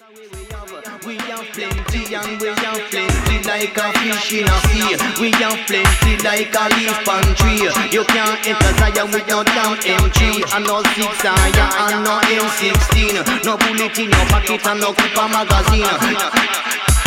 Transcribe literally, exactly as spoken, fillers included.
We have plenty and we have plenty like a fish in a sea. We have plenty like a leaf on tree. You can't enter Zion with no damn M G. And no six iron and no M sixteen. No bullet in your pocket and no clip a magazine.